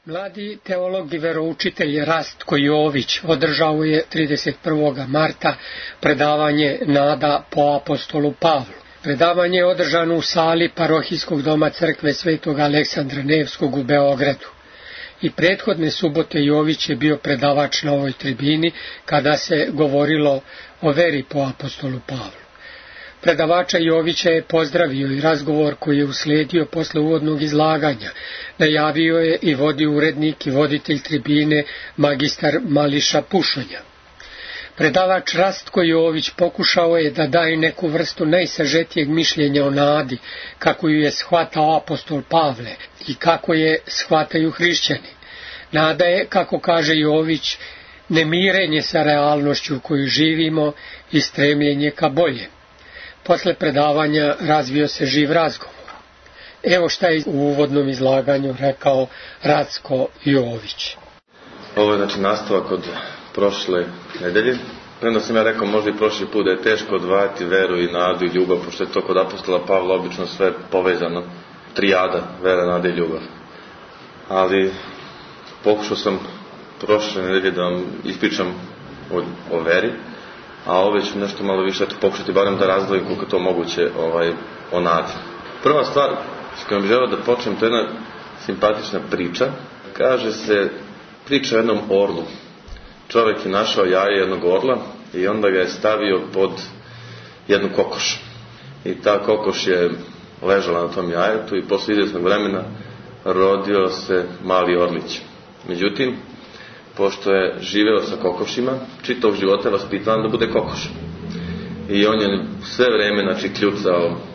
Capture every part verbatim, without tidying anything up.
Mladi teolog i veroučitelj Rastko Jović održao je trideset prvog marta predavanje Nada po apostolu Pavlu. Predavanje je održano u sali parohijskog doma crkve Svetog Aleksandra Nevskog u Beogradu. I prethodne subote Jović je bio predavač na ovoj tribini kada se govorilo o veri po apostolu Pavlu. Predavača Jovića je pozdravio i razgovor koji je usledio posle uvodnog izlaganja. Najavio je i vodi urednik i voditelj tribine magistar Mališa Pušonja. Predavač Rastko Jović pokušao je da daje neku vrstu najsažetijeg mišljenja o nadi, kako ju je shvatao apostol Pavle i kako je shvataju hrišćani. Nada je, kako kaže Jović, nemirenje sa realnošću u kojoj živimo i stremljenje ka bolje. Posle predavanja razvio se živ razgovor. Evo šta je u uvodnom izlaganju rekao Rastko Jović. Ovo je znači nastavak od prošle nedelje. Premda sam ja rekao možda i prošli put da je teško odvajati veru i nadu i ljubav, pošto je to kod apostola Pavla obično sve povezano. Trijada, vera, nada i ljubav. Ali pokušao sam prošle nedelje da vam ispričam o, o veri, a ove ću nešto malo više eto, pokušati barem da razdvojim koliko to moguće ovaj, o nadi. Prva stvar s kojom bih želeo da počnem, to je jedna simpatična priča. Kaže se priča o jednom orlu. Čovjek je našao jaje jednog orla i onda ga je stavio pod jednu kokoš. I ta kokoš je ležala na tom jajetu i posle izvjesnog vremena rodio se mali orlić. Međutim, pošto je živeo sa kokošima, čitavog života je vaspitan da bude kokoš. I on je sve vreme, znači, kljucao e,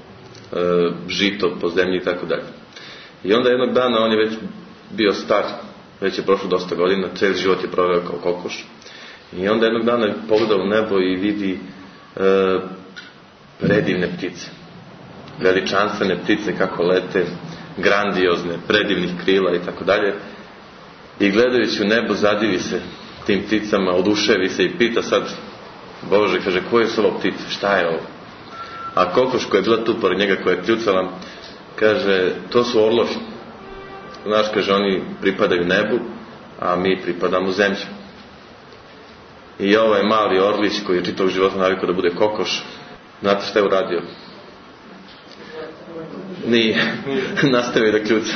žito po zemlji i tako dalje. I onda jednog dana on je već bio star, već je prošlo dosta godina, cijeli život je proveo kao kokoš. I onda jednog dana je pogledao u nebo i vidi e, predivne ptice. Veličanstvene ptice kako lete, grandiozne, predivnih krila i tako dalje. I gledajući u nebo zadivi se tim pticama, oduševi se i pita sad, Bože, kaže, koje su ovo ptice, šta je ovo? A kokoš koja je bila tu pored njega, koja je kljucala, kaže, to su orlovi. Znaš, kaže, oni pripadaju nebu, a mi pripadamo zemlji. I ovaj mali orlić koji je čitavog života navikao da bude kokoš, znate šta je uradio? Nije. Nastavio da kljuca.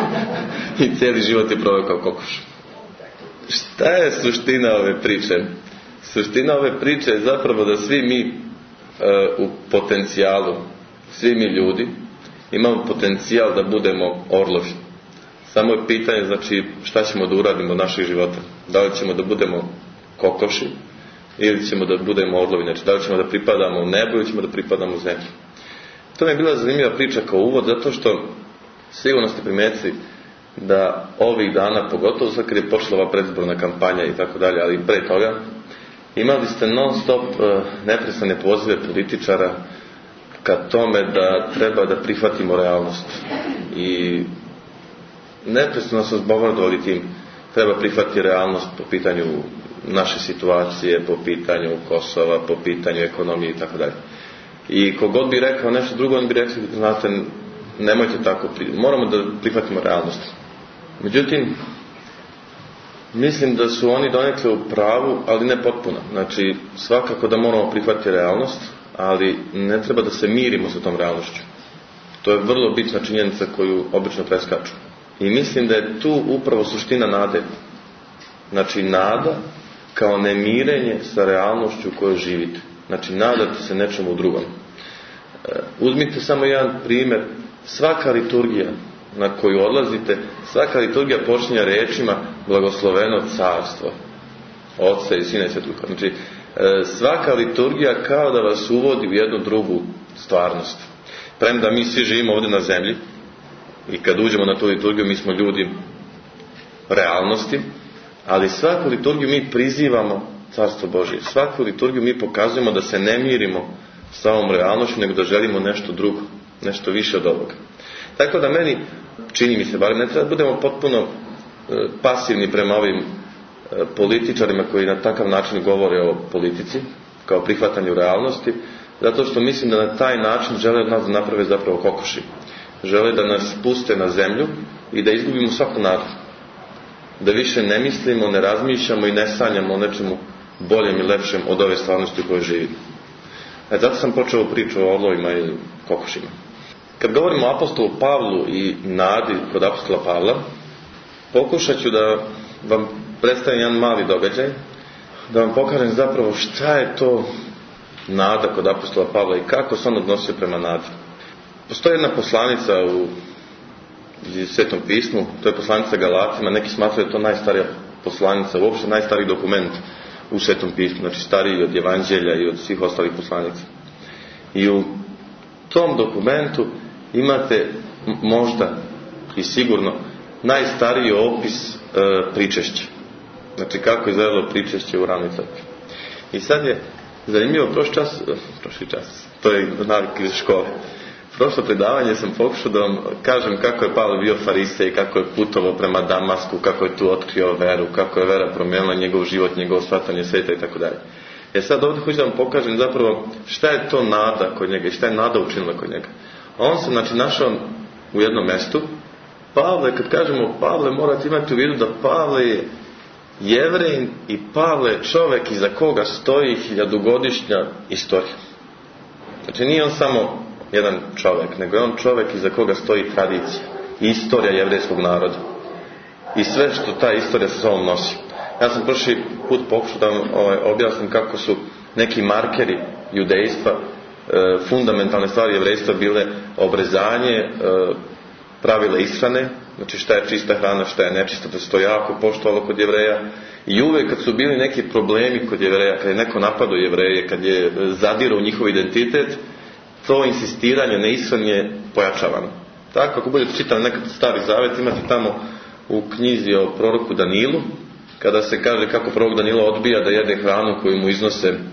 I cijeli život je proveo kao kokoš. Šta je suština ove priče? Suština ove priče je zapravo da svi mi e, u potencijalu, svi mi ljudi, imamo potencijal da budemo orlovi. Samo je pitanje, znači, šta ćemo da uradimo od naših života. Da li ćemo da budemo kokoši ili ćemo da budemo orlovi. Znači, da li ćemo da pripadamo nebu ili ćemo da pripadamo u zemlji. To mi je bila zanimljiva priča kao uvod, zato što sigurno ste primetili da ovih dana, pogotovo sad kad je počela ova predizborna kampanja i tako dalje, ali i pre toga, imali ste non stop neprestane pozive političara ka tome da treba da prihvatimo realnost. I neprestano su bombardovali tim, treba prihvatiti realnost po pitanju naše situacije, po pitanju Kosova, po pitanju ekonomije i tako dalje. I kogod bi rekao nešto drugo, on bi rekao, znate, nemojte tako, moramo da prihvatimo realnost. Međutim, mislim da su oni donekle u pravu, ali ne potpuno. Znači, svakako da moramo prihvatiti realnost, ali ne treba da se mirimo sa tom realnošću. To je vrlo bitna činjenica koju obično preskaču. I mislim da je tu upravo suština nade. Znači, nada kao nemirenje sa realnošću u kojoj živite. Znači, nadate se nečemu drugom. Uzmite samo jedan primjer. Svaka liturgija na koju odlazite, svaka liturgija počinje rečima blagosloveno carstvo Otca i Sina i Svetog Duha. Znači, svaka liturgija kao da vas uvodi u jednu drugu stvarnost. Premda mi svi živimo ovdje na zemlji i kad uđemo na tu liturgiju mi smo ljudi realnosti, ali svaku liturgiju mi prizivamo Carstvo Božje. Svaku liturgiju mi pokazujemo da se ne mirimo sa ovom realnošću, nego da želimo nešto drugo, nešto više od ovoga. Tako da meni, čini mi se, bar ne treba da budemo potpuno e, pasivni prema ovim e, političarima koji na takav način govore o politici, kao prihvatanju realnosti, zato što mislim da na taj način žele od nas da naprave zapravo kokoši. Žele da nas puste na zemlju i da izgubimo svaku nadu. da više ne mislimo, ne razmišljamo i ne sanjamo o nečemu boljem i lepšem od ove stvarnosti u kojoj živimo. E, zato sam počeo priču o orlovima i kokošima. Kad govorimo o apostolu Pavlu i nadi kod apostola Pavla, pokušat ću da vam predstavim jedan mali događaj, da vam pokažem zapravo šta je to nada kod apostola Pavla i kako se on odnosio prema nadi. Postoji jedna poslanica u Svetom pismu, to je poslanica Galatima, neki smatraju da je to najstarija poslanica, uopšte najstariji dokument u Svetom pismu, znači stariji od Evanđelja i od svih ostalih poslanica. I u tom dokumentu imate možda i sigurno najstariji opis e, pričešća. Znači kako je izgledalo pričešće u ranoj crkvi. I sad je zanimljivo, prošli čas, prošli čas, to je navik iz škole. Prošlo predavanje sam pokušao da vam kažem kako je Pavle bio farisej, kako je putovao prema Damasku, kako je tu otkrio veru, kako je vera promijenila njegov život, njegovo shvatanje sveta i tako dalje. Jer sad ovdje hoću da vam pokažem zapravo šta je to nada kod njega i šta je nada učinila kod njega. A on se znači našao u jednom mjestu. Pavle, kad kažemo Pavle, morate imati u vidu da Pavle je Jevrejin i Pavle je čovjek iza koga stoji hiljadugodišnja istorija. Znači nije on samo jedan čovjek, nego je on čovjek iza koga stoji tradicija i istorija jevrejskog naroda i sve što ta istorija sa sobom nosi. Ja sam prošli put pokušao da vam ovaj, objasnim kako su neki markeri judejstva, e, fundamentalne stvari jevrejstva bile obrezanje, e, pravila ishrane, znači šta je čista hrana, šta je nečista, da se to jako poštovalo kod Jevreja. I uvijek kad su bili neki problemi kod Jevreja, kad je neko napadao Jevreje, kad je zadirao u njihov identitet, to insistiranje na ishrani je pojačavano. Tako, ako budete čitali nekad Stari Zavet, imate tamo u knjizi o proroku Danilu, kada se kaže kako prorok Danilo odbija da jede hranu koju mu iznose e,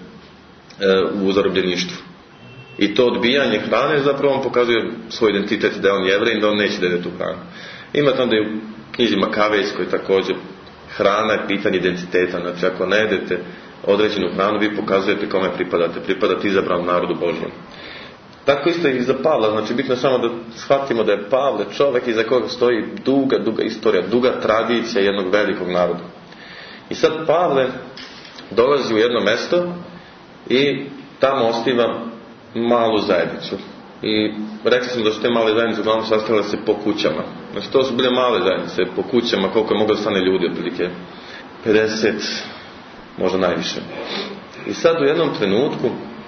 u zarobljeništvu. I to odbijanje hrane zapravo on pokazuje svoj identitet, da je on Jevrej i da on neće da jede tu hranu. Imate onda i u knjizi Makavejskoj također, hrana je pitanje identiteta. Znači ako ne jedete određenu hranu, vi pokazujete kome pripadate. Pripadate izabranom narodu Božjem. Tako isto i za Pavla. Znači bitno je samo da shvatimo da je Pavle čovjek iza koga stoji duga, duga istorija, duga tradicija jednog velikog naroda. I sad Pavle dolazi u jedno mjesto i tamo osniva malu zajednicu. I rekli smo da su te male zajednice uglavnom sastavile se po kućama. Znači to su bile male zajednice po kućama, koliko je moglo da stane ljudi, otprilike pedeset, možda najviše. I sad u jednom trenutku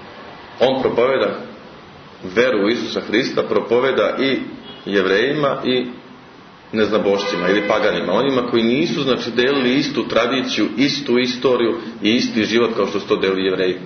on propoveda veru u Isusa Hrista, propoveda i Jevrejima i neznabošcima ili paganima, onima koji nisu znači delili istu tradiciju, istu istoriju i isti život kao što su to delili Jevreji.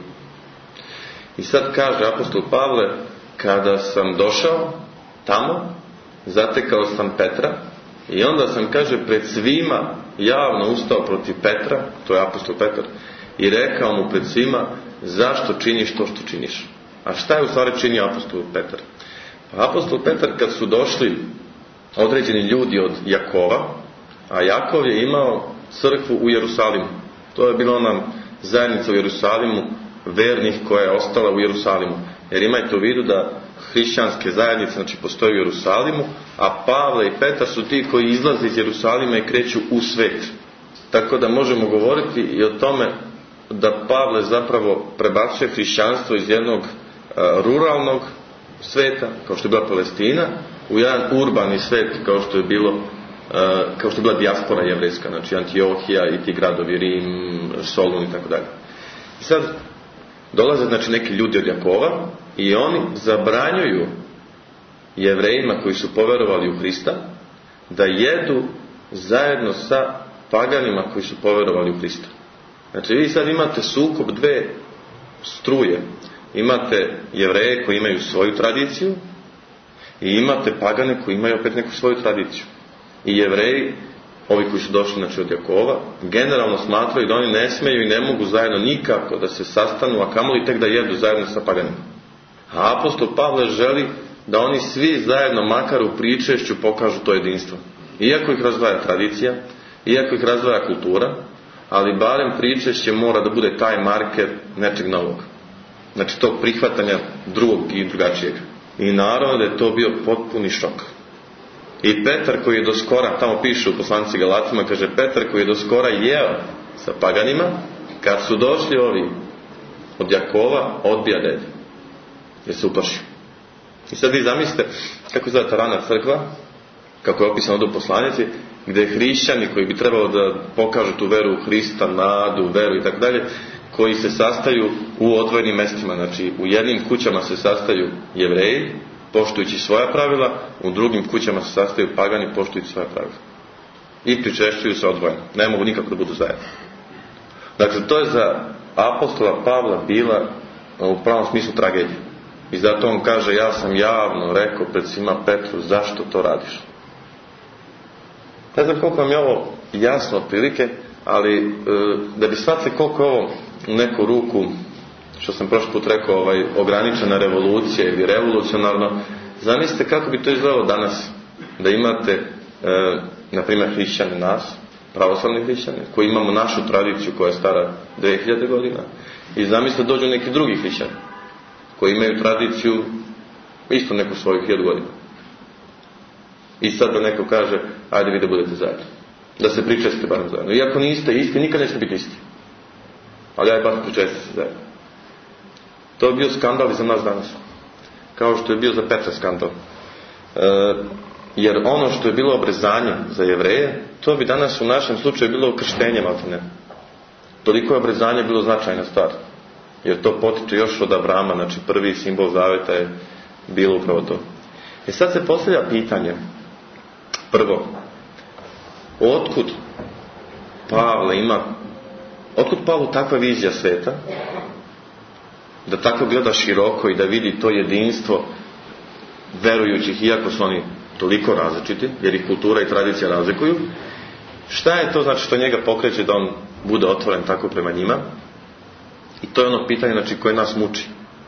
I sad kaže apostol Pavle, kada sam došao tamo, zatekao sam Petra i onda sam, kaže, pred svima javno ustao protiv Petra, to je apostol Petar, i rekao mu pred svima, zašto činiš to što činiš? A šta je u stvari činio apostol Petar? Pa apostol Petar, kad su došli određeni ljudi od Jakova, a Jakov je imao crkvu u Jerusalimu. To je bila ona zajednica u Jerusalimu vernih koja je ostala u Jerusalimu. Jer imajte u vidu da hrišćanske zajednice znači postoje u Jerusalimu, a Pavle i Petar su ti koji izlaze iz Jerusalima i kreću u svet. Tako da možemo govoriti i o tome da Pavle zapravo prebacuje hrišćanstvo iz jednog a, ruralnog sveta, kao što je bila Palestina, u jedan urbani svet kao što je bilo uh, kao što je bila dijaspora jevrejska, znači Antiohija i ti gradovi, Rim, Solun i tako dalje. I sad dolaze znači neki ljudi od Jakova i oni zabranjuju Jevrejima koji su poverovali u Hrista da jedu zajedno sa paganima koji su poverovali u Hrista. Znači vi sad imate sukob dve struje. Imate Jevreje koji imaju svoju tradiciju i imate pagane koji imaju opet neku svoju tradiciju. I Jevreji, ovi koji su došli znači od Jakova, generalno smatraju da oni ne smeju i ne mogu zajedno nikako da se sastanu, a kamoli tek da jedu zajedno sa paganima. A apostol Pavle želi da oni svi zajedno, makar u pričešću, pokažu to jedinstvo. Iako ih razdvaja tradicija, iako ih razdvaja kultura, ali barem pričešće mora da bude taj marker nečeg novog. Znači tog prihvatanja drugog i drugačijeg. I naravno da je to bio potpuni šok. I Petar koji je do skora, tamo piše u poslanici Galatima, kaže Petar koji je do skora jeo sa paganima, kad su došli ovi od Jakova, odbija da jede, jer se uplašio. I sad vi zamislite kako izgleda ta rana crkva, kako je opisano u poslanici, gdje hrišćani koji bi trebalo da pokažu tu veru u Hrista, nadu, veru i tako dalje, koji se sastaju u odvojenim mestima. Znači u jednim kućama se sastaju Jevreji poštujući svoja pravila, u drugim kućama se sastaju pagani poštujući svoja pravila i pričešćuju se odvojeno, ne mogu nikako da budu zajedno. Dakle, to je za apostola Pavla bila u pravom smislu tragedija. I zato on kaže, ja sam javno rekao pred svima Petru, zašto to radiš? Ne znam koliko vam je ovo jasno otprilike, ali e, da bi shvatili koliko je ovo u neku ruku, što sam prošli put rekao, ovaj, ograničena revolucija ili revolucionarno, zamislite kako bi to izgledalo danas, da imate e, na primjer hrišćane nas, pravoslavni hrišćane, koji imamo našu tradiciju koja je stara dve hiljade godina, i zamislite dođu neki drugi hrišćani koji imaju tradiciju isto neku svoju hiljadu godina. I sad da neko kaže, ajde vi da budete zajedno, da se pričestite barem zajedno. Iako niste isti, nikad nećete biti isti, ali ajde bar pričestite se zajedno. To je bio skandal i za nas danas, kao što je bio za Petra skandal. E, jer ono što je bilo obrezanje za Jevreje, to bi danas u našem slučaju bilo krštenje, maltene. Toliko je obrezanje bilo značajna stvar, jer to potiče još od Avrama, znači prvi simbol zaveta je bilo upravo to. I sad se postavlja pitanje, prvo, otkud Pavle ima, otkud Pavlu takva vizija sveta, da tako gleda široko i da vidi to jedinstvo verujućih, iako su oni toliko različiti, jer ih kultura i tradicija razlikuju. Šta je to znači što njega pokreće da on bude otvoren tako prema njima? I to je ono pitanje, znači, koje nas muči.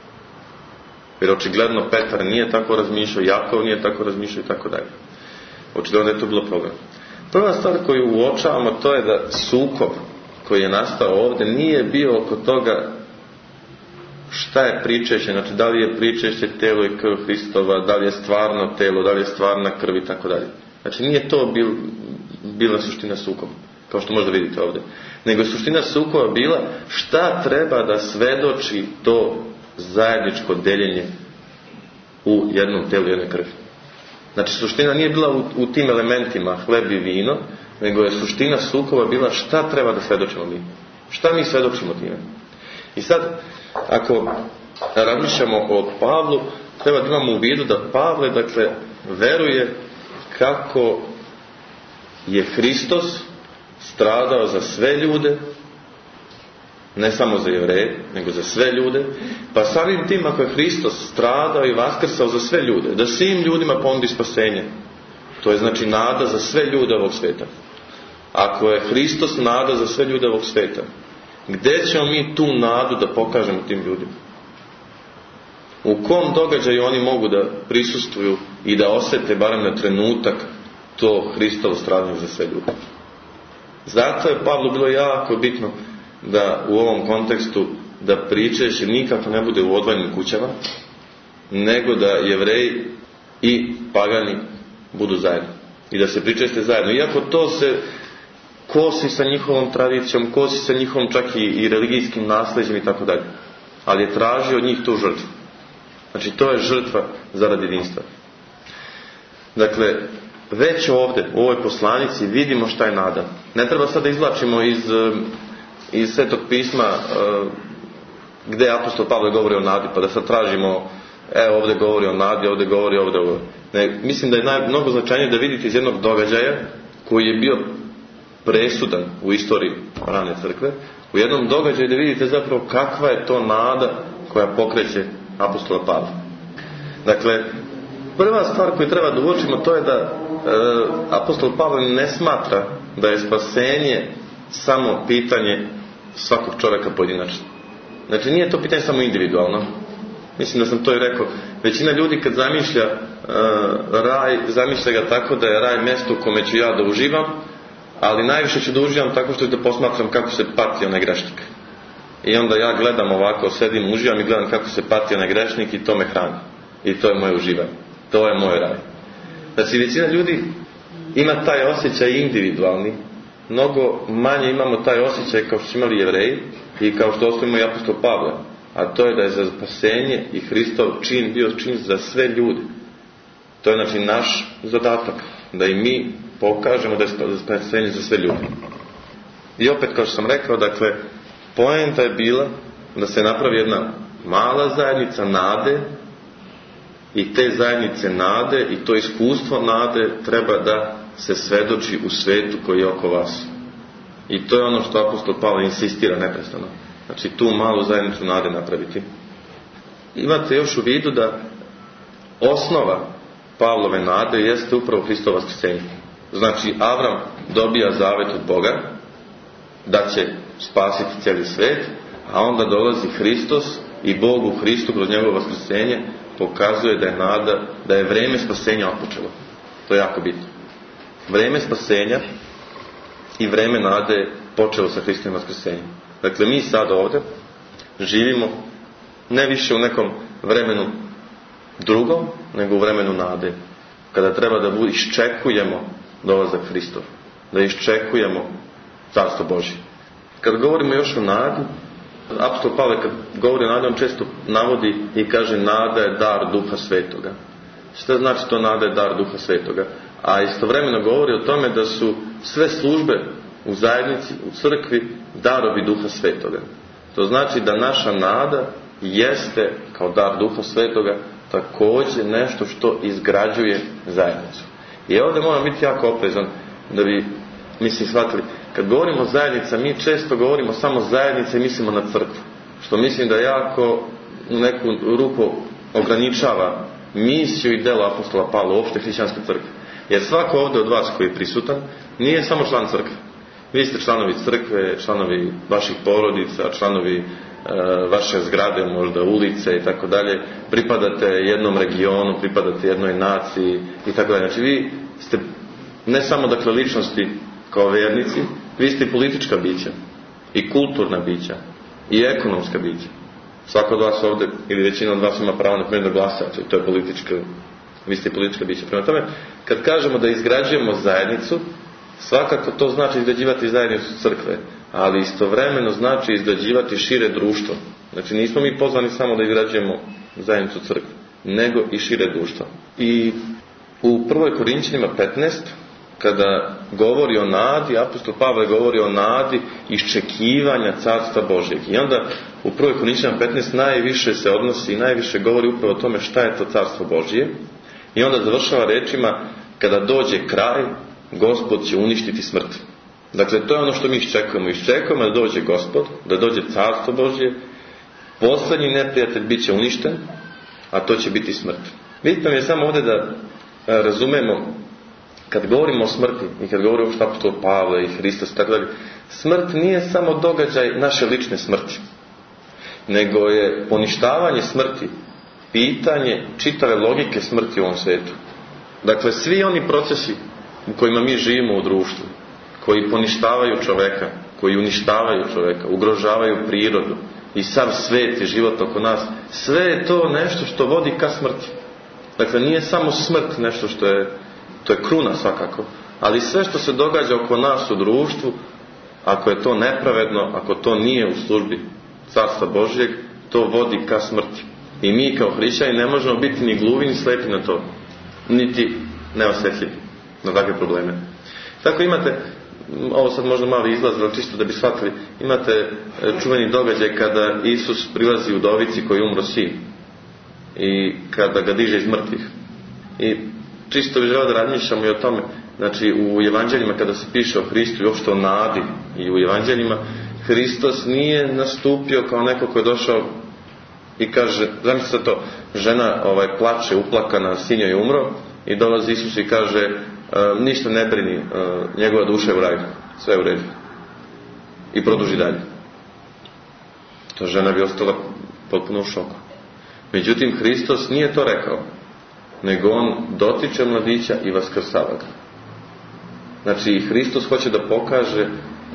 Jer očigledno Petar nije tako razmišljao, Jakov nije tako razmišljao i tako dalje. Očigledno je to bilo problem. Prva stvar koju uočavamo, to je da sukob koji je nastao ovdje nije bio oko toga šta je pričešće, znači da li je pričešće telo i krv Hristova, da li je stvarno telo, da li je stvarna krv i tako dalje. Znači nije to bil, bila suština sukoba, kao što možda vidite ovdje. Nego suština sukoba bila šta treba da svedoči to zajedničko deljenje u jednom telu, jednoj krvi. Znači suština nije bila u, u tim elementima hleb i vino, nego je suština sukoba bila šta treba da svedočimo mi. Šta mi svedočimo time. I sad, ako razmišljamo o Pavlu, treba da imamo u vidu da Pavle, dakle, veruje kako je Hristos stradao za sve ljude, ne samo za Jevreje, nego za sve ljude, pa samim tim ako je Hristos stradao i vaskrsao za sve ljude, da svim ljudima ponudi spasenje, to je znači nada za sve ljude ovog sveta. Ako je Hristos nada za sve ljude ovog sveta, gdje ćemo mi tu nadu da pokažemo tim ljudima? U kom događaju oni mogu da prisustvuju i da osjete barem na trenutak to Hristovo stradanje za sve ljude? Zato je Pavlu bilo jako bitno da u ovom kontekstu da pričešće nikako ne bude u odvojenim kućama, nego da Jevreji i pagani budu zajedno i da se pričešće zajedno. Iako to se kosi sa njihovom tradicijom, kosi sa njihovom čak i, i religijskim nasleđem i tako dalje. Ali je tražio od njih tu žrtvu. Znači to je žrtva zarad jedinstva. Dakle, već ovdje u ovoj poslanici vidimo šta je nada. Ne treba sad da izvlačimo iz, iz Svetog pisma gdje apostol Pavle govori o nadi, pa da sad tražimo, evo ovdje govori o nadi, ovdje govori, ovdje govori. Ne, mislim da je naj, mnogo značajnije da vidite iz jednog događaja koji je bio presudan u istoriji rane crkve, u jednom događaju da vidite zapravo kakva je to nada koja pokreće apostola Pavla. Dakle, prva stvar koju treba da uočimo, to je da e, apostol Pavle ne smatra da je spasenje samo pitanje svakog čovjeka pojedinačno. Znači nije to pitanje samo individualno. Mislim da sam to i rekao. Većina ljudi kad zamišlja e, raj, zamišlja ga tako da je raj mjesto u kome ću ja da uživam, ali najviše ću da uživam tako što ću da posmatram kako se pati onaj grešnik. I onda ja gledam ovako, sedim, uživam i gledam kako se pati onaj grešnik i to me hrani. I to je moje uživanje. To je moj raj. Znači, većina ljudi ima taj osjećaj individualni, mnogo manje imamo taj osjećaj kao što su imali Jevreji i kao što ostalo imao i apostol Pavle, a to je da je za spasenje i Hristov čin bio čin za sve ljude. To je znači naš zadatak, da i mi pokažemo da je spasenje za sve ljude. I opet, kao što sam rekao, dakle, poenta je bila da se napravi jedna mala zajednica nade i te zajednice nade i to iskustvo nade treba da se svedoči u svetu koji je oko vas. I to je ono što apostol Pavle insistira neprestano. Znači, tu malu zajednicu nade napraviti. Imate još u vidu da osnova Pavlove nade jeste upravo Hristovo vaskrsenje. Znači, Avram dobija zavet od Boga da će spasiti cijeli svet, a onda dolazi Hristos i Bog u Hristu kroz njegovo vaskrsenje pokazuje da je nada, da je vreme spasenja otpočelo. To je jako bitno. Vreme spasenja i vreme nade je počelo sa Hristovim vaskrsenjem. Dakle, mi sad ovdje živimo ne više u nekom vremenu drugom, nego u vremenu nade. Kada treba da iščekujemo dolazak Hristov. Da iščekujemo Carstvo Božje. Kad govorimo još o nadi, apostol Pavle kad govori o nadi, on često navodi i kaže nada je dar Duha Svetoga. Šta znači to nada je dar Duha Svetoga? A istovremeno govori o tome da su sve službe u zajednici, u crkvi, darovi Duha Svetoga. To znači da naša nada jeste, kao dar Duha Svetoga, također nešto što izgrađuje zajednicu. I ovdje moram biti jako oprezan da bi, mislim, shvatili, kad govorimo zajednica, mi često govorimo samo zajednica i mislimo na crkvu. Što mislim da jako u neku ruku ograničava misiju i delo apostola Pavla, uopšte hrišćanske crkve. Jer svako ovdje od vas koji je prisutan nije samo član crkve. Vi ste članovi crkve, članovi vaših porodica, članovi e, vaše zgrade, možda ulice i tako dalje. Pripadate jednom regionu, pripadate jednoj naciji i tako dalje. Znači vi ste ne samo dakle ličnosti kao vjernici, vi ste i politička bića, i kulturna bića, i ekonomska bića. Svako od vas ovdje, ili većina od vas ima pravo na primjer da glasa, znači to je politička, vi ste i politička bića. Prema tome, kad kažemo da izgrađujemo zajednicu, svakako to znači izgrađivati zajednicu crkve, ali istovremeno znači izgrađivati šire društvo. Znači nismo mi pozvani samo da izgrađujemo zajednicu crkve, nego i šire društvo. I u prvoj Korinćanima petnaest, kada govori o nadi, apostol Pavle govori o nadi iščekivanja Carstva Božjeg. I onda u prvoj Korinćanima petnaest najviše se odnosi i najviše govori upravo o tome šta je to Carstvo Božje. I onda završava rečima, kada dođe kraj, Gospod će uništiti smrt. Dakle, to je ono što mi iščekujemo. Iščekujemo da dođe Gospod, da dođe Carstvo Božje, poslednji neprijatelj bit će uništen, a to će biti smrt. Bitno mi je samo ovdje da razumemo, kad govorimo o smrti i kad govorimo o apostol Pavle i Hristos, tako dalje, smrt nije samo događaj naše lične smrti, nego je poništavanje smrti pitanje čitave logike smrti u ovom svijetu. Dakle, svi oni procesi u kojima mi živimo u društvu, koji poništavaju čoveka, koji uništavaju čoveka, ugrožavaju prirodu i sav svijet i život oko nas, sve je to nešto što vodi ka smrti. Dakle, nije samo smrt nešto što je, to je kruna svakako, ali sve što se događa oko nas u društvu, ako je to nepravedno, ako to nije u službi Carstva Božjeg, to vodi ka smrti. I mi kao hrišćani ne možemo biti ni gluvi ni slepi na to, niti neosjetljivi na takve probleme. Tako imate, ovo sad možda malo izlaz, ali čisto da bi shvatili, imate čuveni događaj kada Isus prilazi udovici koji umro sin i kada ga diže iz mrtvih. I čisto bih želeo da razmišljamo i o tome, znači u evanđeljima kada se piše o Hristu i uopšte o nadi i u evanđeljima, Hristos nije nastupio kao neko ko je došao i kaže, zamislite to, žena ovaj, plače, uplakana, sin joj je umro i dolazi Isus i kaže, e, ništa ne brini, e, njegova duša je u raju, sve je u redu. I produži dalje. To žena bi ostala potpuno u šoku. Međutim, Hristos nije to rekao, nego on dotiče mladića i vaskrsava ga. Znači, Hristos hoće da pokaže e,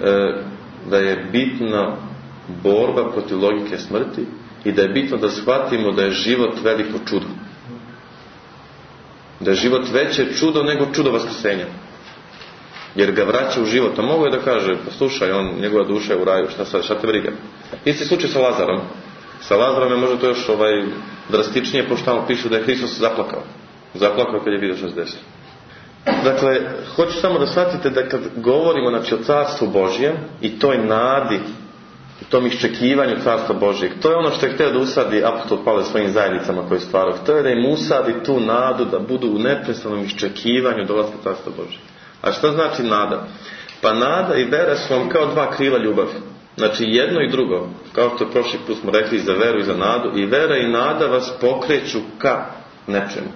da je bitna borba protiv logike smrti i da je bitno da shvatimo da je život veliko čudo. Da je život veće čudo nego čudo vaskrsenja. Jer ga vraća u život. A mogu je da kaže, pa slušaj, on, njegova duša je u raju, šta sad, šta te briga? Isti slučaj sa Lazarom. Sa Lazarom je možda to još ovaj, drastičnije, pošto tamo pišu da je Hristos zaplakao. Zaplakao kad je vidio što se desilo. Dakle, hoću samo da shvatite da kad govorimo, znači, o Carstvu Božjem i toj nadi, i tom iščekivanju Carstva Božjeg, to je ono što je htio da usadi apostol Pavle svojim zajednicama koje je stvarao. To je da im usadi tu nadu da budu u neprestanom iščekivanju dolaska Carstva Božjeg. A šta znači nada? Pa nada i vera su vam kao dva krila ljubavi. Znači jedno i drugo, kao što je prošli put smo rekli, za veru i za nadu, i vera i nada vas pokreću ka nečemu.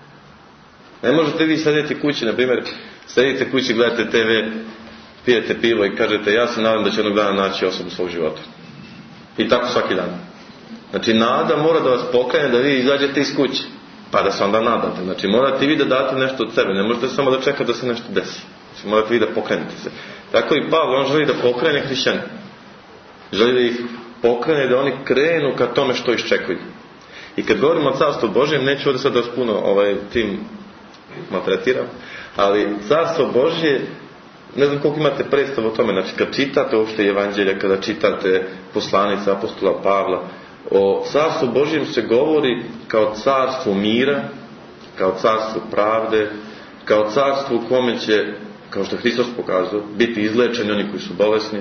Ne možete vi sedeti kući, na primjer, sedite kući, gledate te ve, pijete pivo i kažete, ja se nadam da će jednog dana naći osobu svog života. I tako svaki dan. Znači nada mora da vas pokrene da vi izađete iz kuće, pa da se onda nadate. Znači morate vi da date nešto od sebe, ne možete samo da čekate da se nešto desi. Znači morate vi da pokrenete se. Tako i Pavle, on želi da pokrene hrišćane. Želi da ih pokrene, da oni krenu ka tome što iščekuju. I kad govorimo o Carstvu Božjem, neću ovdje sad da vas puno ovaj, tim maltretiram, ali Carstvo Božje, ne znam koliko imate predstavu o tome, znači kad čitate uopšte Evanđelje, kada čitate poslanice apostola Pavla, o Carstvu Božjem se govori kao carstvu mira, kao carstvu pravde, kao carstvu u kome će, kao što Hristos pokazao, biti izlečeni oni koji su bolesni,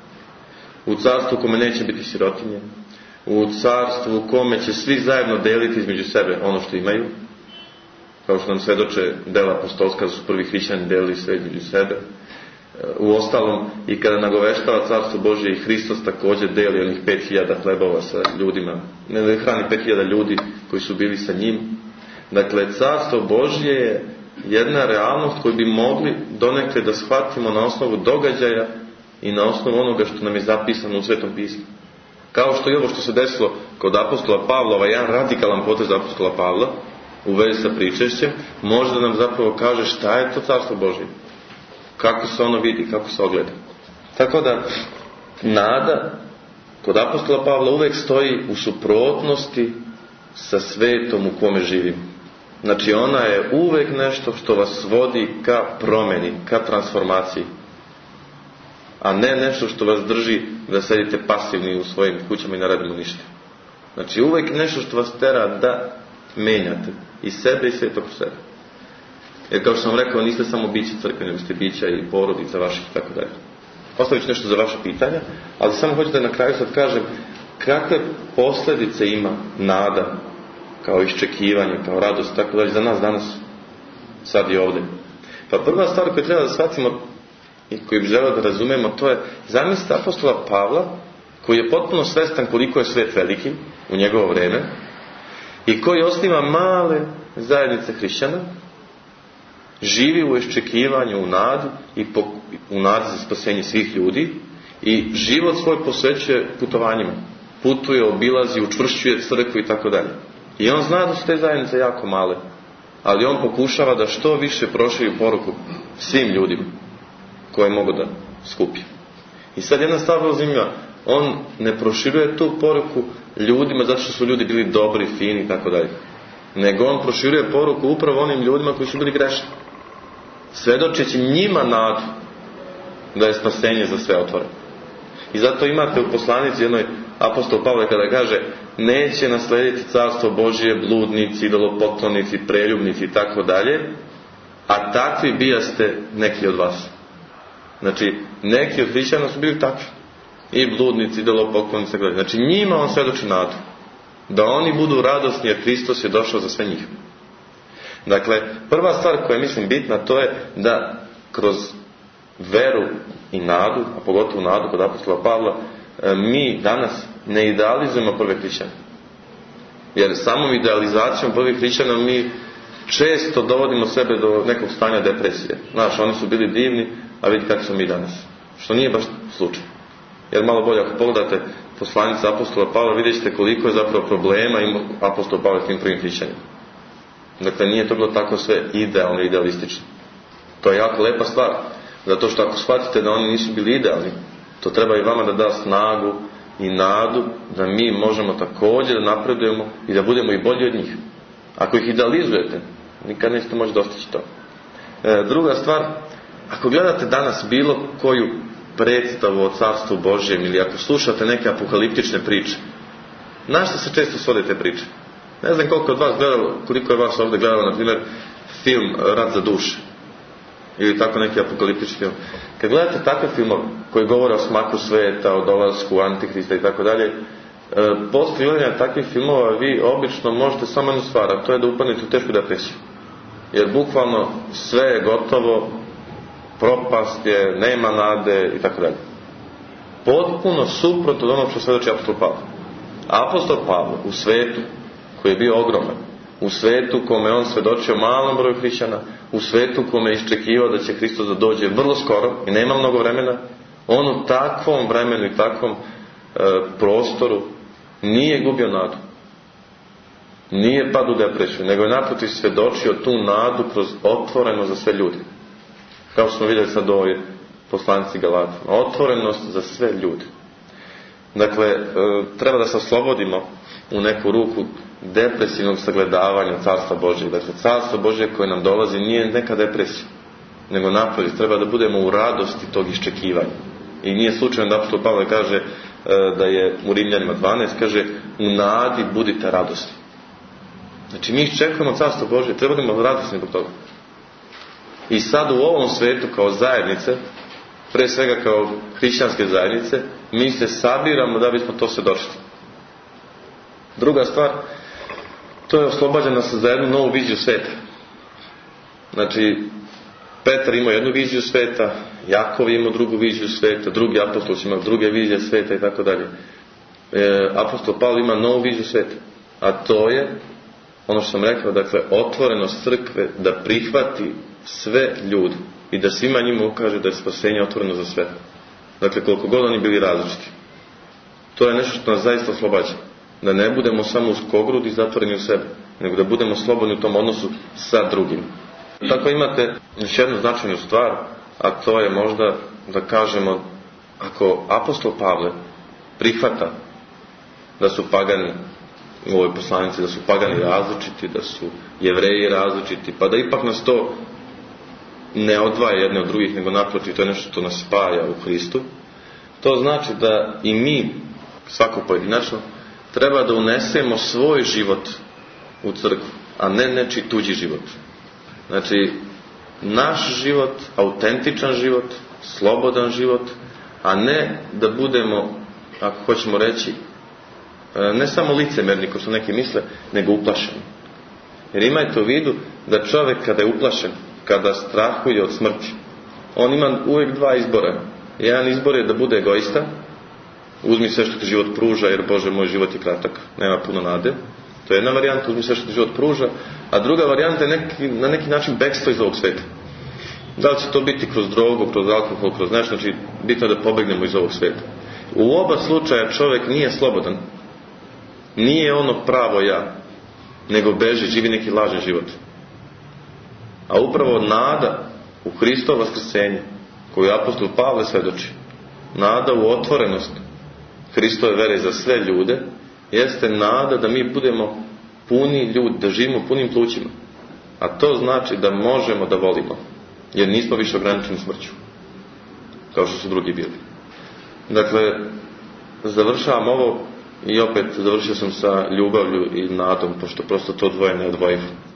u carstvu u kome neće biti sirotinje, u carstvu u kome će svi zajedno deliti između sebe ono što imaju, kao što nam svedoče dela apostolska, da su prvi hrišćani delili sve između sebe. U ostalom, i kada nagoveštava Carstvo Božje, i Hristos također deli onih pet hiljada hlebova sa ljudima, ne da hrani pet hiljada ljudi koji su bili sa njim. Dakle, Carstvo Božje je jedna realnost koju bi mogli donekle da shvatimo na osnovu događaja i na osnovu onoga što nam je zapisano u Svetom pismu. Kao što i ovo što se desilo kod apostola Pavla, ovaj jedan radikalan potez apostola Pavla u vezi sa pričešćem, može da nam zapravo kaže šta je to Carstvo Božje, kako se ono vidi, kako se ogleda. Tako da nada kod apostola Pavla uvek stoji u suprotnosti sa svetom u kome živimo. Znači ona je uvek nešto što vas vodi ka promeni, ka transformaciji, a ne nešto što vas drži da sedite pasivni u svojim kućama i ne radimo ništa. Znači uvek nešto što vas tera da menjate i sebe i sve to pro sebe. Jer kao što sam rekao, niste samo biće crkve, nego ste bića i porodica vaših i tako dalje. Ostavit ću nešto za vaše pitanja, ali samo hoću da na kraju sad kažem kakve posljedice ima nada, kao iščekivanje, kao radost, tako dalje, za nas danas, sad i ovdje. Pa prva stvar koju treba da shvatimo i koju bi želeo da razumemo, to je, zamislite apostola Pavla, koji je potpuno svestan koliko je svet veliki u njegovo vreme i koji osniva male zajednice hrišćana, živi u iščekivanju, u nadi i po, u nadi za spasenje svih ljudi i život svoj posvećuje putovanjima. Putuje, obilazi, učvršćuje crkvu i tako dalje. I on zna da su te zajednice jako male, ali on pokušava da što više proširi poruku svim ljudima koje mogu da skupi. I sad jedna stvar vrlo zanimljiva, on ne proširuje tu poruku ljudima zato što su ljudi bili dobri, fini i tako dalje, nego on proširuje poruku upravo onim ljudima koji su bili grešni, svedočeći njima nadu da je spasenje za sve otvoreno. I zato imate u poslanici jednoj apostol Pavle kada kaže neće naslediti Carstvo Božje bludnici, idolopoklonici, preljubnici i tako dalje, a takvi bijaste neki od vas. Znači, neki od hrišćana su bili takvi. I bludnici, idolopoklonici, tako dalje. Znači, njima on svedoči nadu. Da oni budu radosni jer Hristos je došao za sve njih. Dakle, prva stvar koja je mislim bitna, to je da kroz veru i nadu, a pogotovo nadu kod apostola Pavla, mi danas ne idealizujemo prve hrišćane. Jer samom idealizacijom prvih hrišćana mi često dovodimo sebe do nekog stanja depresije. Znaš, oni su bili divni, a vidi kako smo mi danas. Što nije baš slučaj. Jer malo bolje, ako pogledate poslanice apostola Pavla, vidjet ćete koliko je zapravo problema imao apostol Pavle s tim prvim hrišćanima. Dakle, nije to bilo tako sve idealno i idealistično. To je jako lepa stvar. Zato što ako shvatite da oni nisu bili idealni, to treba i vama da da snagu i nadu da mi možemo također da napredujemo i da budemo i bolji od njih. Ako ih idealizujete, Nikad nećete moći dostići to. E, druga stvar, ako gledate danas bilo koju predstavu o Carstvu Božjem ili ako slušate neke apokaliptične priče, na što se često svode te priče? Ne znam koliko od vas gledalo, koliko je vas ovdje gledalo, na primjer, film Rat za duše. Ili tako neki apokaliptični film. Kad gledate takve filmove koji govore o smaku sveta, o dolasku Antihrista i tako dalje, posle gledanja takvih filmova vi obično možete samo jednu stvar, a to je da upadnete u tešku depresiju. Jer bukvalno sve je gotovo, propast je, nema nade i tako dalje. Potpuno suprotno od onog što svedoči apostol Pavle. Apostol Pavle u svetu koji je bio ogroman, u svetu kome on svedočio malom broju hrišćana, u svetu kome je iščekivao da će Hristos da dođe vrlo skoro i nema mnogo vremena, on u takvom vremenu i takvom e, prostoru nije gubio nadu. Nije pad u depresiju, nego je naprotiv svedočio tu nadu kroz otvoreno za sve ljude. Kao što smo vidjeli sad u ovoj poslanici Galatima. Otvorenost za sve ljude. Dakle, e, treba da se oslobodimo u neku ruku depresivnog sagledavanja Carstva Božjeg. Dakle, Carstvo Božje koje nam dolazi nije neka depresija, nego naprotiv, treba da budemo u radosti tog iščekivanja. I nije slučajno da apostol Pavle kaže e, da je u Rimljanima dvanaest, kaže u nadi budite radosni. Znači, mi iščekujemo Carstvo Božje, treba da budemo radosni zbog toga. I sad u ovom svetu kao zajednice, pre svega kao hrišćanske zajednice, mi se sabiramo da bismo to svedočili. Druga stvar, to je oslobađa nas za jednu novu viziju sveta. Znači, Petar imao jednu viziju sveta, Jakov imao drugu viziju sveta, drugi apostol ima druge vizije sveta i tako dalje. Apostol Pavle ima novu viziju sveta, a to je ono što sam rekao, dakle, otvorenost crkve da prihvati sve ljude i da svima njima ukaže da je spasenje otvoreno za sve. Dakle, koliko god oni bili različiti. To je nešto što nas zaista oslobađa. Da ne budemo samo uskogrudi i zatvoreni u sebe, nego da budemo slobodni u tom odnosu sa drugim. Tako imate još jednu značajnu stvar, a to je možda da kažemo, ako apostol Pavle prihvata da su pagani u ovoj poslanici, da su pagani različiti, da su Jevreji različiti, pa da ipak nas to ne odvaja jedne od drugih, nego naprotiv, to je nešto što nas spaja u Hristu. To znači da i mi, svako pojedinačno, treba da unesemo svoj život u crkvu, a ne nečiji tuđi život. Znači, naš život, autentičan život, slobodan život, a ne da budemo, ako hoćemo reći, ne samo licemerni, ko su neki misle, nego uplašeni. Jer imajte u vidu da čovjek kada je uplašen, kada strahuje od smrti, on ima uvijek dva izbora. Jedan izbor je da bude egoista, uzmi sve što ti život pruža, jer Bože, moj život je kratak, nema puno nade. To je jedna varijanta, uzmi sve što ti život pruža, a druga varijanta je neki, na neki način bekstvo iz ovog sveta. Da li će to biti kroz drogu, kroz alkohol, kroz nešto, znači bitno je da pobegnemo iz ovog sveta. U oba slučaja čovjek nije slobodan, nije ono pravo ja, nego beži, živi neki lažni život. A upravo nada u Hristovo vaskrsenje, koju apostol Pavle svedoči, nada u otvorenost Hristove vere za sve ljude, jeste nada da mi budemo puni ljudi, da živimo punim plućima. A to znači da možemo da volimo, jer nismo više ograničeni smrću, kao što su drugi bili. Dakle, završavam ovo i opet završio sam sa ljubavlju i nadom, pošto prosto to dvoje ne odvojivo.